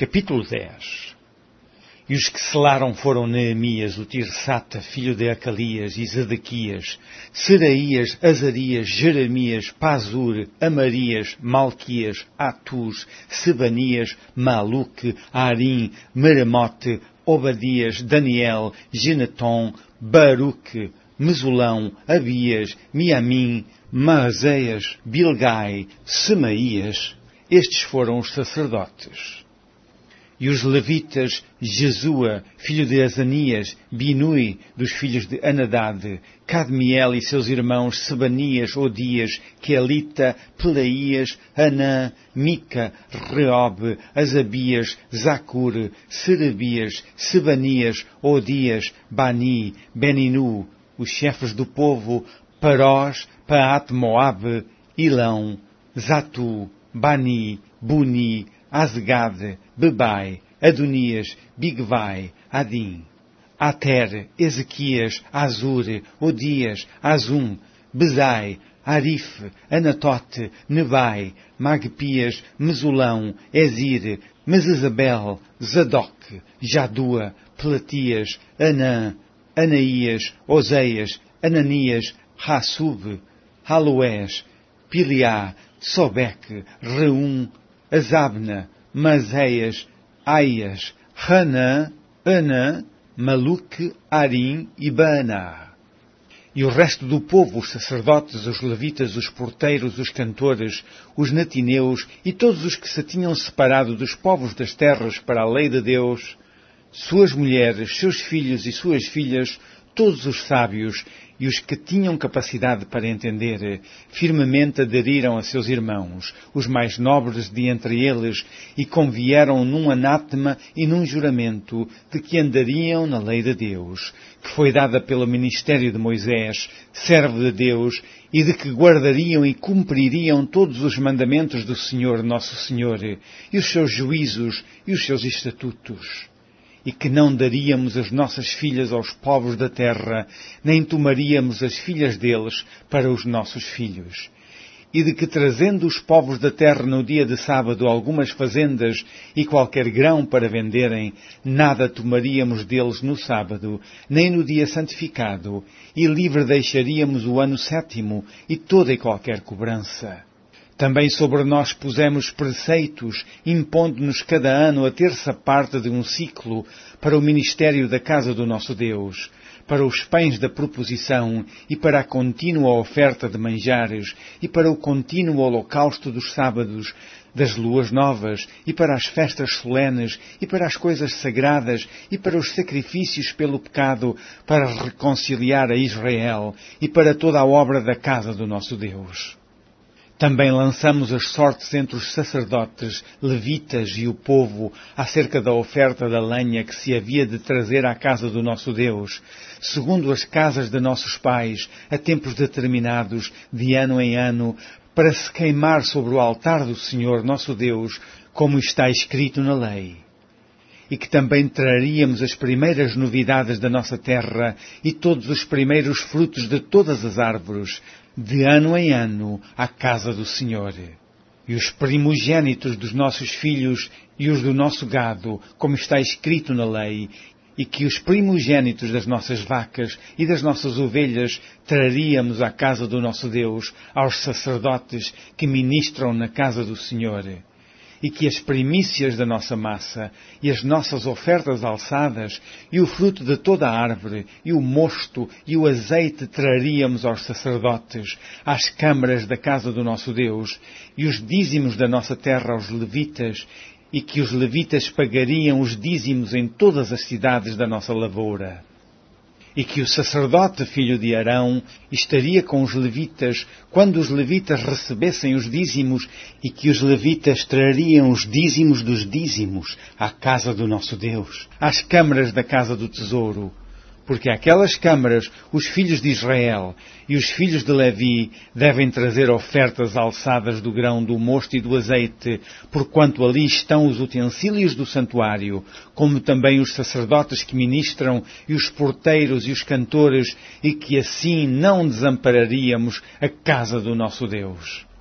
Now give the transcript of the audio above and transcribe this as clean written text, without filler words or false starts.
Capítulo 10. E os que selaram foram Neemias, o Tirsata, filho de Acalias, e Zedequias, Seraías, Azarias, Jeremias, Pazur, Amarias, Malquias, Atus, Sebanias, Maluque, Arim, Meremote, Obadias, Daniel, Gineton, Baruque, Mesulão, Abias, Miamim, Maazéias, Bilgai, Semaías. Estes foram os sacerdotes. E os levitas, Jesua, filho de Azanias, Binui, dos filhos de Anadad, Cadmiel e seus irmãos, Sebanias, Odias, Quelita, Pelaías, Anã, Mica, Reob, Azabias, Zacur, Serebias, Sebanias, Odias, Bani, Beninu, os chefes do povo, Parós, Paat-Moabe, Ilão, Zatu, Bani, Buni, Azgad, Bebai, Adonias, Bigvai, Adim, Ater, Ezequias, Azur, Odias, Azum, Bezai, Arif, Anatote, Nevai, Magpias, Mesulão, Ezir, Mesezabel, Zadok, Jadua, Pelatias, Anã, Anaías, Oseias, Ananias, Hassub, Haloés, Piliá, Sobeque, Reum, Azabna, Mazeias, Aias, Hanã, Anã, Maluque, Arim e Baaná. E o resto do povo, os sacerdotes, os levitas, os porteiros, os cantores, os natineus e todos os que se tinham separado dos povos das terras para a lei de Deus, suas mulheres, seus filhos e suas filhas, todos os sábios e os que tinham capacidade para entender, firmemente aderiram a seus irmãos, os mais nobres de entre eles, e convieram num anátema e num juramento de que andariam na lei de Deus, que foi dada pelo ministério de Moisés, servo de Deus, e de que guardariam e cumpririam todos os mandamentos do Senhor nosso Senhor, e os seus juízos e os seus estatutos. E que não daríamos as nossas filhas aos povos da terra, nem tomaríamos as filhas deles para os nossos filhos. E de que, trazendo os povos da terra no dia de sábado algumas fazendas e qualquer grão para venderem, nada tomaríamos deles no sábado, nem no dia santificado, e livre deixaríamos o ano 7º e toda e qualquer cobrança. Também sobre nós pusemos preceitos, impondo-nos cada ano a terça parte de um ciclo para o ministério da casa do nosso Deus, para os pães da proposição e para a contínua oferta de manjares e para o contínuo holocausto dos sábados, das luas novas e para as festas solenes e para as coisas sagradas e para os sacrifícios pelo pecado, para reconciliar a Israel e para toda a obra da casa do nosso Deus. Também lançamos as sortes entre os sacerdotes, levitas e o povo acerca da oferta da lenha que se havia de trazer à casa do nosso Deus, segundo as casas de nossos pais, a tempos determinados, de ano em ano, para se queimar sobre o altar do Senhor nosso Deus, como está escrito na lei. E que também traríamos as primeiras novidades da nossa terra e todos os primeiros frutos de todas as árvores, de ano em ano, à casa do Senhor. E os primogênitos dos nossos filhos e os do nosso gado, como está escrito na lei, e que os primogênitos das nossas vacas e das nossas ovelhas traríamos à casa do nosso Deus, aos sacerdotes que ministram na casa do Senhor. E que as primícias da nossa massa, e as nossas ofertas alçadas, e o fruto de toda a árvore, e o mosto, e o azeite traríamos aos sacerdotes, às câmaras da casa do nosso Deus, e os dízimos da nossa terra aos levitas, e que os levitas pagariam os dízimos em todas as cidades da nossa lavoura. E que o sacerdote, filho de Arão, estaria com os levitas quando os levitas recebessem os dízimos, e que os levitas trariam os dízimos dos dízimos à casa do nosso Deus, às câmaras da casa do tesouro. Porque àquelas câmaras os filhos de Israel e os filhos de Levi devem trazer ofertas alçadas do grão, do mosto e do azeite, porquanto ali estão os utensílios do santuário, como também os sacerdotes que ministram e os porteiros e os cantores, e que assim não desampararíamos a casa do nosso Deus.